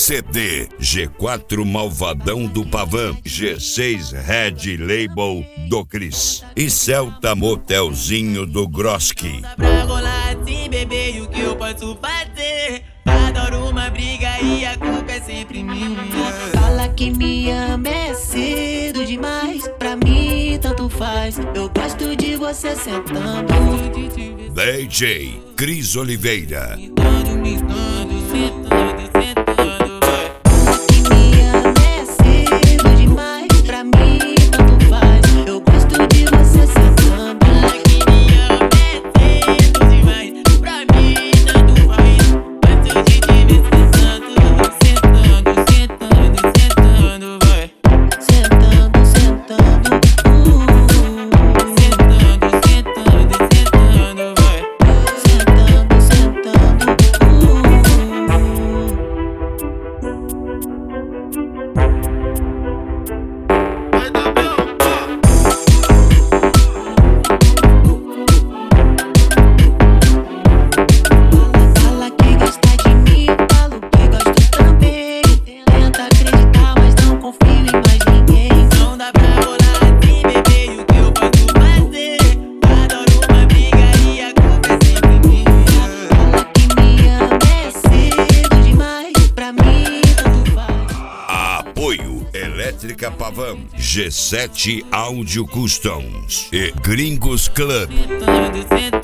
CD G4 Malvadão do Pavan, G6 Red Label do Cris e Celta Motelzinho do Groski. Pra rolar assim, bebê, e o que eu posso fazer? Adoro uma briga e a culpa é sempre minha. Fala que me ama é cedo demais, pra mim tanto faz. Eu gosto de você sentando. DJ Cris Oliveira. Elétrica Pavan, G7 Audio Customs e Gringos Club.